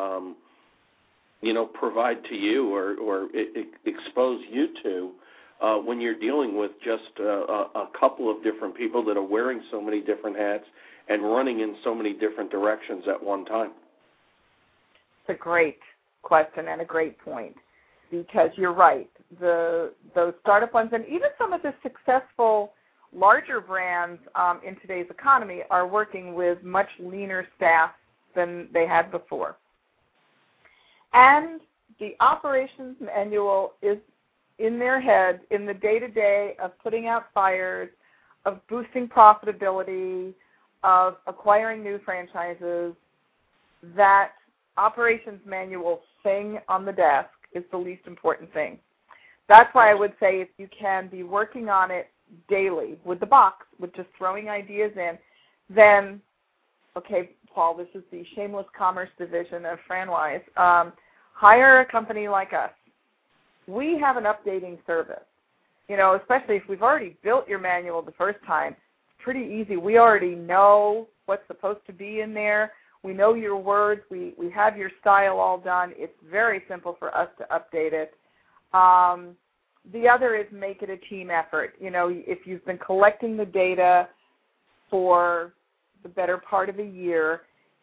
provide to you or expose you to when you're dealing with just a couple of different people that are wearing so many different hats and running in so many different directions at one time? It's a great question and a great point, because you're right. Those startup ones and even some of the successful larger brands in today's economy are working with much leaner staff than they had before. And the operations manual is in their head in the day-to-day of putting out fires, of boosting profitability, of acquiring new franchises. That operations manual thing on the desk is the least important thing. That's why I would say if you can be working on it daily with the box, with just throwing ideas in, then, okay, Paul, this is the shameless commerce division of FranWise. Hire a company like us. We have an updating service. Especially if we've already built your manual the first time, it's pretty easy. We already know what's supposed to be in there. We know your words. We have your style all done. It's very simple for us to update it. The other is make it a team effort. If you've been collecting the data for the better part of a year,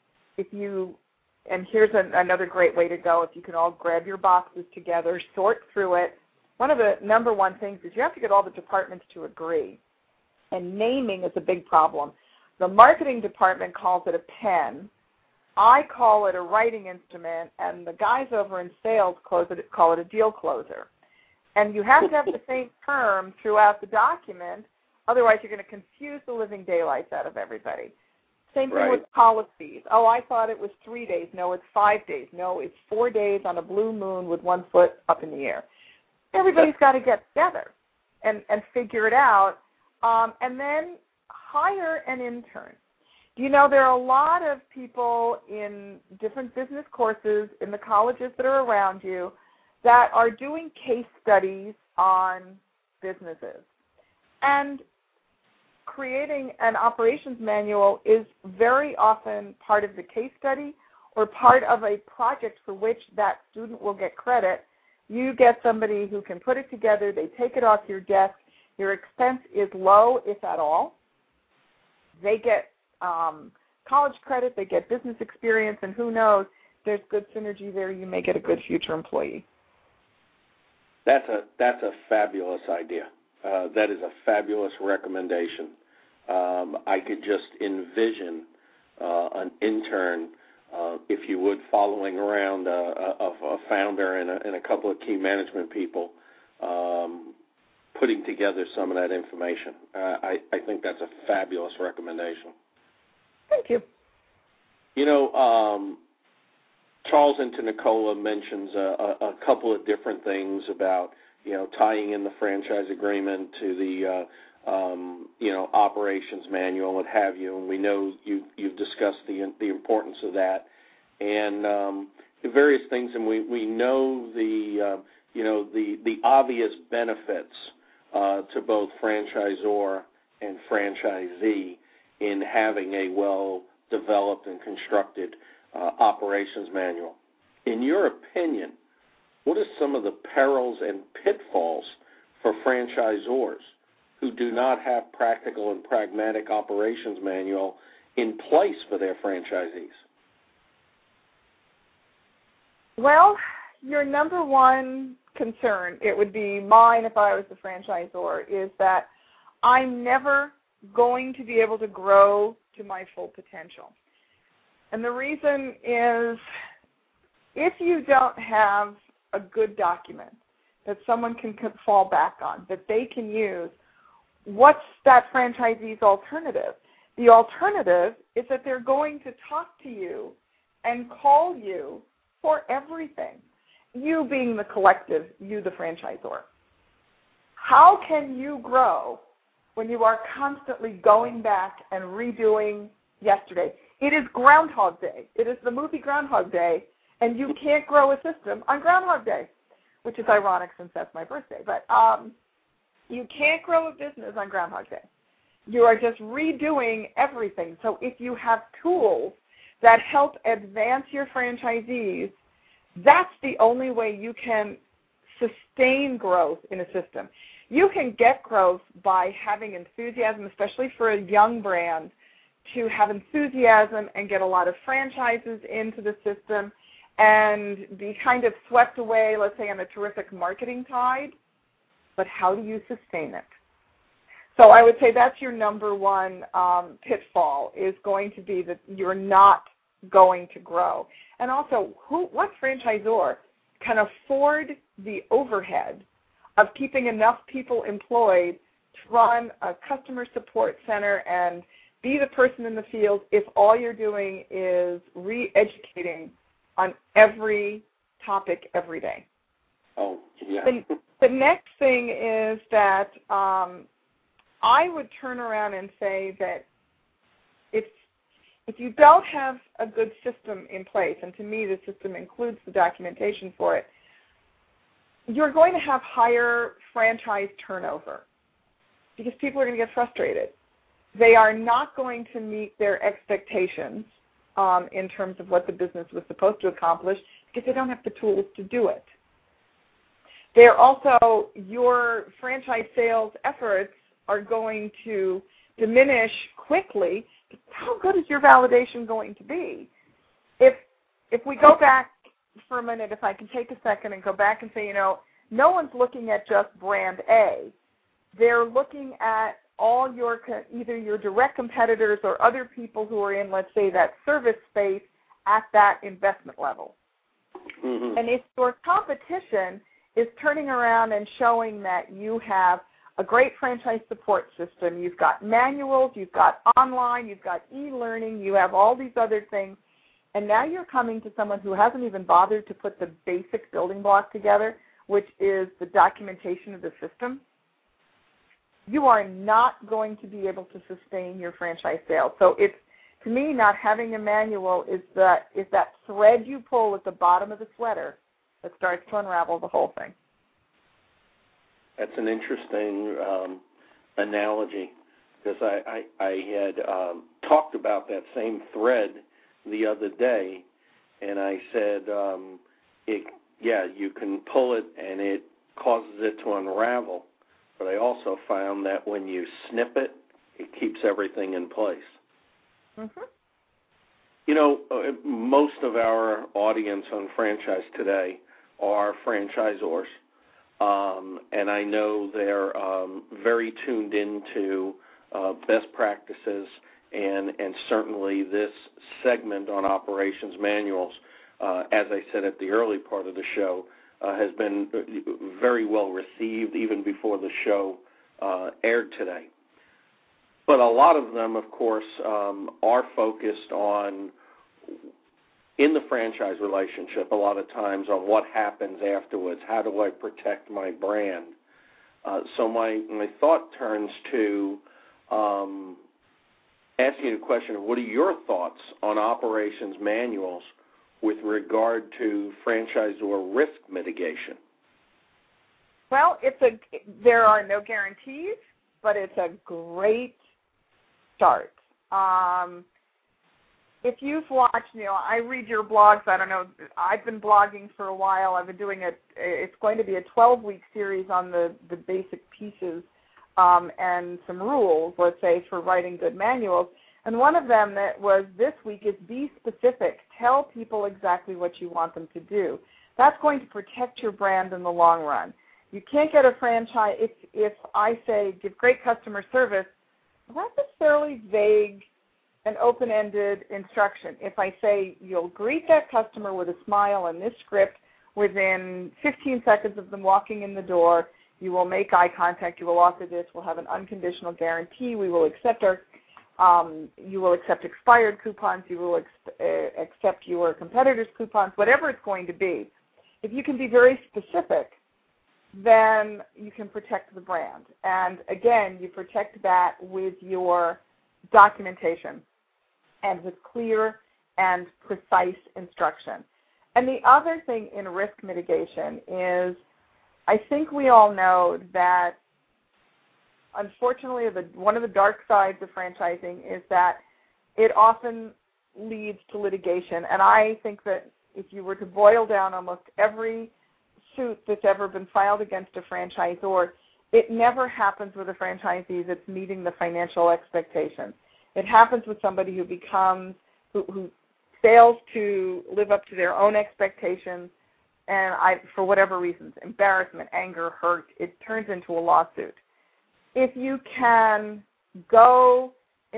and here's another great way to go, if you can all grab your boxes together, sort through it. One of the number one things is you have to get all the departments to agree. And naming is a big problem. The marketing department calls it a pen. I call it a writing instrument, and the guys over in sales call it a deal closer. And you have to have the same term throughout the document, otherwise you're going to confuse the living daylights out of everybody. Same thing with policies. Oh, I thought it was 3 days. No, it's 5 days. No, it's 4 days on a blue moon with 1 foot up in the air. Everybody's got to get together and figure it out, and then hire an intern. There are a lot of people in different business courses in the colleges that are around you that are doing case studies on businesses. And creating an operations manual is very often part of the case study or part of a project for which that student will get credit. You get somebody who can put it together, they take it off your desk, your expense is low, if at all. They get college credit, they get business experience, and who knows, there's good synergy there. You may get a good future employee. That's a fabulous idea. That is a fabulous recommendation. I could just envision an intern, if you would, following around a founder and a couple of key management people, putting together some of that information. I think that's a fabulous recommendation. Thank you. You know, Charles Internicola mentions a couple of different things about, tying in the franchise agreement to the, operations manual and what have you. And we know you've discussed the importance of that and the various things. And we know the obvious benefits to both franchisor and franchisee in having a well-developed and constructed operations manual. In your opinion, what are some of the perils and pitfalls for franchisors who do not have practical and pragmatic operations manual in place for their franchisees? Well, your number one concern, it would be mine if I was the franchisor, is that I'm never going to be able to grow to my full potential. And the reason is, if you don't have a good document that someone can fall back on, that they can use, what's that franchisee's alternative? The alternative is that they're going to talk to you and call you for everything, you being the collective, you the franchisor. How can you grow when you are constantly going back and redoing yesterday? It is Groundhog Day. It is the movie Groundhog Day, and you can't grow a system on Groundhog Day, which is ironic since that's my birthday. But you can't grow a business on Groundhog Day. You are just redoing everything. So if you have tools that help advance your franchisees, that's the only way you can sustain growth in a system. You can get growth by having enthusiasm, especially for a young brand, to have enthusiasm and get a lot of franchises into the system and be kind of swept away, let's say, on a terrific marketing tide. But how do you sustain it? So I would say that's your number one pitfall, is going to be that you're not going to grow. And also, what franchisor can afford the overhead of keeping enough people employed to run a customer support center and be the person in the field if all you're doing is re-educating on every topic every day? Oh, yeah. The next thing is that I would turn around and say that if you don't have a good system in place, and to me the system includes the documentation for it, you're going to have higher franchise turnover because people are going to get frustrated. They are not going to meet their expectations in terms of what the business was supposed to accomplish because they don't have the tools to do it. They're also, your franchise sales efforts are going to diminish quickly. How good is your validation going to be? If we go back for a minute, if I can take a second and go back and say, no one's looking at just brand A. They're looking at all either your direct competitors or other people who are in, let's say, that service space at that investment level. Mm-hmm. And if your competition is turning around and showing that you have a great franchise support system, you've got manuals, you've got online, you've got e-learning, you have all these other things, and now you're coming to someone who hasn't even bothered to put the basic building block together, which is the documentation of the system, you are not going to be able to sustain your franchise sales. So it's, to me, not having a manual is that thread you pull at the bottom of the sweater that starts to unravel the whole thing. That's an interesting analogy, because I had talked about that same thread the other day, and I said, you can pull it and it causes it to unravel, but I also found that when you snip it, it keeps everything in place. Mm-hmm. Most of our audience on franchise today are franchisors. and I know they're very tuned into best practices, and certainly this segment on operations manuals, as I said at the early part of the show, has been very well received even before the show aired today. But a lot of them, of course, are focused on, in the franchise relationship, a lot of times on what happens afterwards. How do I protect my brand? So my thought turns to asking you the question of what are your thoughts on operations manuals with regard to franchisor risk mitigation? Well, there are no guarantees, but it's a great start. If you've watched, I read your blogs. I don't know. I've been blogging for a while. I've been doing it's going to be a 12-week series on the basic pieces and some rules, let's say, for writing good manuals. And one of them that was this week is be specific. Tell people exactly what you want them to do. That's going to protect your brand in the long run. You can't get a franchise if I say give great customer service. Well, that's a fairly vague and open-ended instruction. If I say you'll greet that customer with a smile and this script within 15 seconds of them walking in the door, you will make eye contact, you will offer this, we'll have an unconditional guarantee, we will accept you will accept expired coupons, you will accept your competitors' coupons, whatever it's going to be. If you can be very specific, then you can protect the brand. And again, you protect that with your documentation and with clear and precise instruction. And the other thing in risk mitigation is I think we all know that unfortunately one of the dark sides of franchising is that it often leads to litigation. And I think that if you were to boil down almost every suit that's ever been filed against a franchisor, it never happens with a franchisee that's meeting the financial expectations. It happens with somebody who fails to live up to their own expectations, and for whatever reasons, embarrassment, anger, hurt, it turns into a lawsuit. If you can go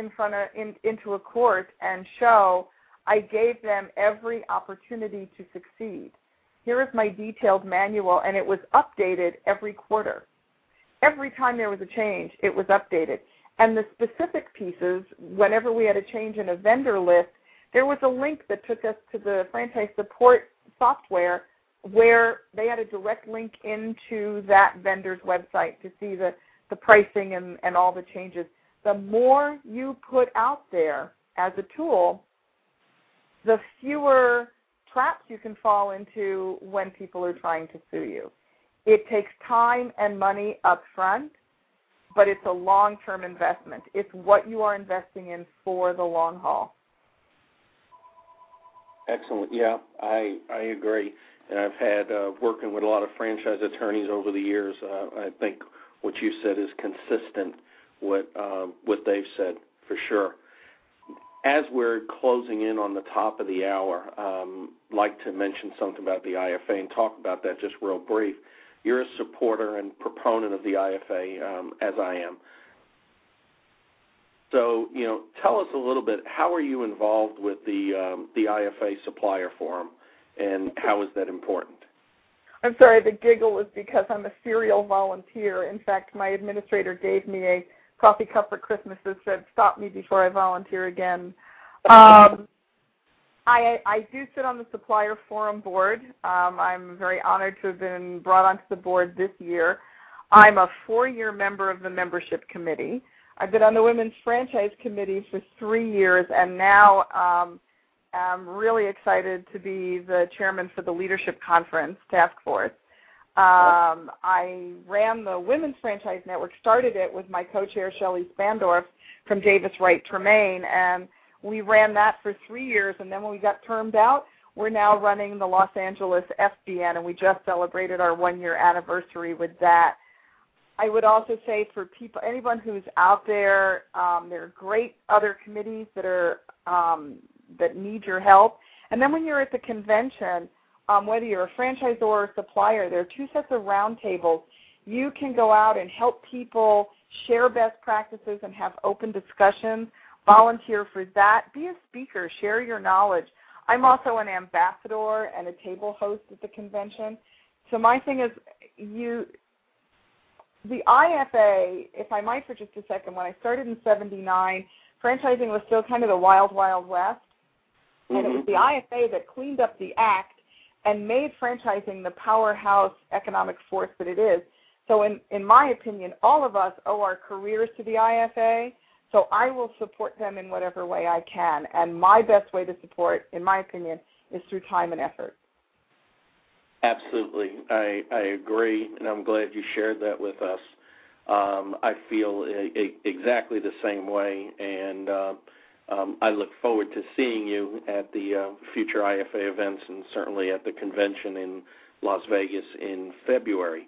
into a court and show I gave them every opportunity to succeed. Here is my detailed manual, and it was updated every quarter. Every time there was a change, it was updated. And the specific pieces, whenever we had a change in a vendor list, there was a link that took us to the franchise support software where they had a direct link into that vendor's website to see the pricing and all the changes. The more you put out there as a tool, the fewer traps you can fall into when people are trying to sue you. It takes time and money up front, but it's a long-term investment. It's what you are investing in for the long haul. Excellent. Yeah, I agree. And I've had, working with a lot of franchise attorneys over the years, I think what you said is consistent with what they've said, for sure. As we're closing in on the top of the hour, I'd like to mention something about the IFA and talk about that just real brief. You're a supporter and proponent of the IFA, as I am. So, tell us a little bit, how are you involved with the IFA Supplier Forum, and how is that important? I'm sorry, the giggle was because I'm a serial volunteer. In fact, my administrator gave me a coffee cup for Christmas that said, "Stop me before I volunteer again." I do sit on the Supplier Forum board. I'm very honored to have been brought onto the board this year. I'm a 4-year member of the membership committee. I've been on the Women's Franchise Committee for 3 years, and now I'm really excited to be the chairman for the Leadership Conference Task Force. I ran the Women's Franchise Network, started it with my co-chair, Shelley Spandorf from Davis Wright Tremaine, and we ran that for 3 years, and then when we got termed out, we're now running the Los Angeles FBN, and we just celebrated our 1-year anniversary with that. I would also say for people, anyone who's out there, there are great other committees that are that need your help. And then when you're at the convention, whether you're a franchisor or supplier, there are two sets of roundtables. You can go out and help people share best practices and have open discussions. Volunteer for that. Be a speaker. Share your knowledge. I'm also an ambassador and a table host at the convention. So my thing is, the IFA, if I might for just a second, when I started in 1979, franchising was still kind of the wild, wild west. And it was the IFA that cleaned up the act and made franchising the powerhouse economic force that it is. So in my opinion, all of us owe our careers to the IFA, so I will support them in whatever way I can. And my best way to support, in my opinion, is through time and effort. Absolutely. I agree, and I'm glad you shared that with us. I feel exactly the same way, and I look forward to seeing you at the future IFA events and certainly at the convention in Las Vegas in February.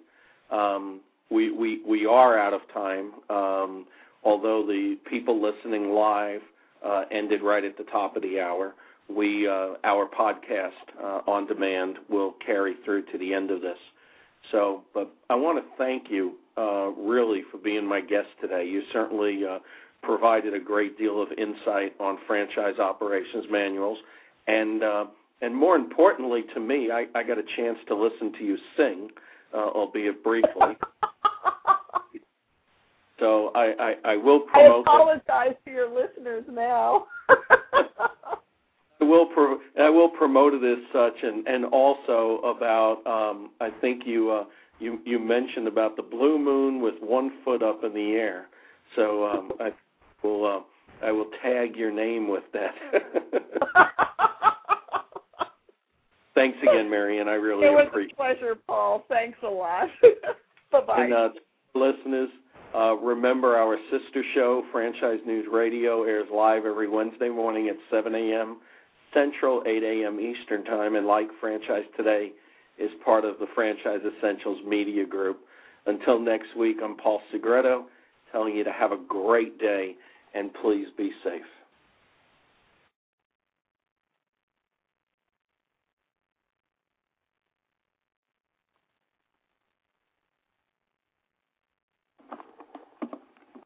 We are out of time, although the people listening live ended right at the top of the hour. Our podcast on demand will carry through to the end of this. So, but I want to thank you really for being my guest today. You certainly provided a great deal of insight on franchise operations manuals, and more importantly to me, I got a chance to listen to you sing, albeit briefly. So I will promote. I apologize to your listeners now. I will promote it as such, and also about I think you mentioned about the blue moon with 1 foot up in the air. So I will tag your name with that. Thanks again, Marianne. I really appreciate it. It was a pleasure, Paul. Thanks a lot. Bye-bye. And listeners, remember our sister show, Franchise News Radio, airs live every Wednesday morning at 7 a.m. Central, 8 a.m. Eastern Time, and like Franchise Today, is part of the Franchise Essentials Media Group. Until next week, I'm Paul Segreto, telling you to have a great day, and please be safe.